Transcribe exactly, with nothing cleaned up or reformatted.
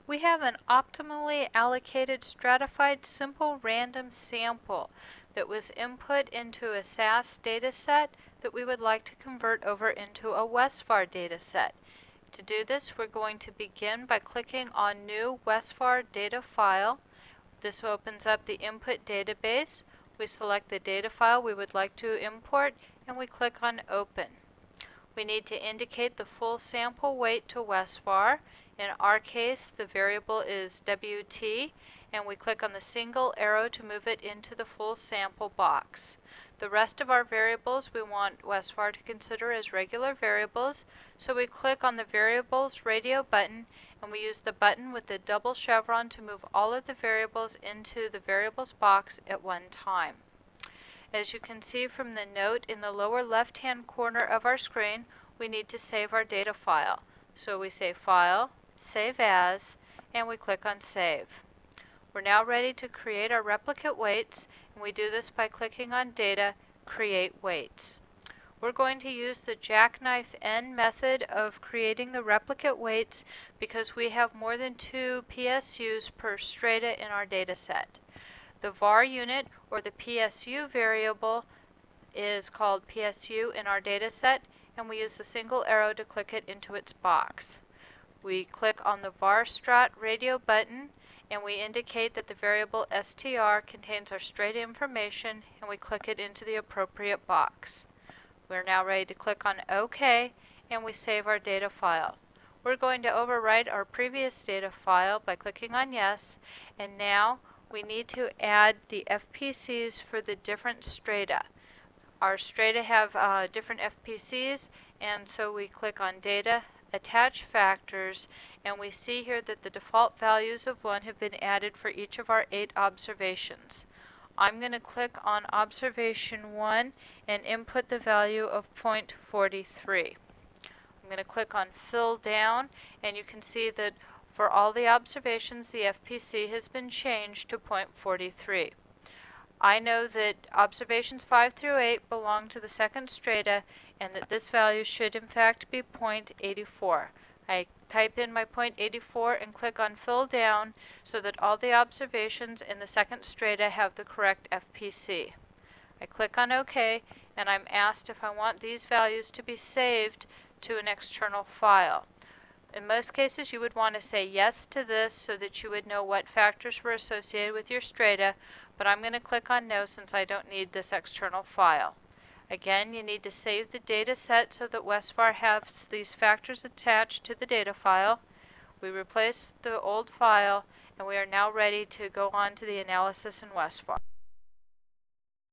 We have an optimally allocated stratified simple random sample that was input into a S A S dataset that we would like to convert over into a WESVAR dataset. To do this, we're going to begin by clicking on New WESVAR Data File. This opens up the input database. We select the data file we would like to import and we click on Open. We need to indicate the full sample weight to WESVAR. In our case, the variable is W T, and we click on the single arrow to move it into the full sample box. The rest of our variables we want WESVAR to consider as regular variables, so we click on the Variables Radio button, and we use the button with the double chevron to move all of the variables into the variables box at one time. As you can see from the note in the lower left-hand corner of our screen, we need to save our data file. So we say File, Save As, and we click on Save. We're now ready to create our replicate weights, and we do this by clicking on Data, Create Weights. We're going to use the jackknife N method of creating the replicate weights because we have more than two P S Us per strata in our data set. The var unit, or the P S U variable, is called P S U in our data set, and we use the single arrow to click it into its box. We click on the varstrat radio button, and we indicate that the variable str contains our strata information, and we click it into the appropriate box. We're now ready to click on OK, and we save our data file. We're going to overwrite our previous data file by clicking on Yes, and now we need to add the F P Cs for the different strata. Our strata have uh, different F P Cs, and so we click on Data, Attach Factors, and we see here that the default values of one have been added for each of our eight observations. I'm going to click on observation one and input the value of zero point four three. I'm going to click on Fill Down, and you can see that for all the observations, the F P C has been changed to zero point four three. I know that observations five through eight belong to the second strata, and that this value should in fact be zero point eight four. I type in my zero point eight four and click on Fill Down so that all the observations in the second strata have the correct F P C. I click on OK, and I'm asked if I want these values to be saved to an external file. In most cases, you would want to say yes to this so that you would know what factors were associated with your strata, but I'm going to click on No since I don't need this external file. Again, you need to save the data set so that WESVAR has these factors attached to the data file. We replace the old file, and we are now ready to go on to the analysis in WESVAR.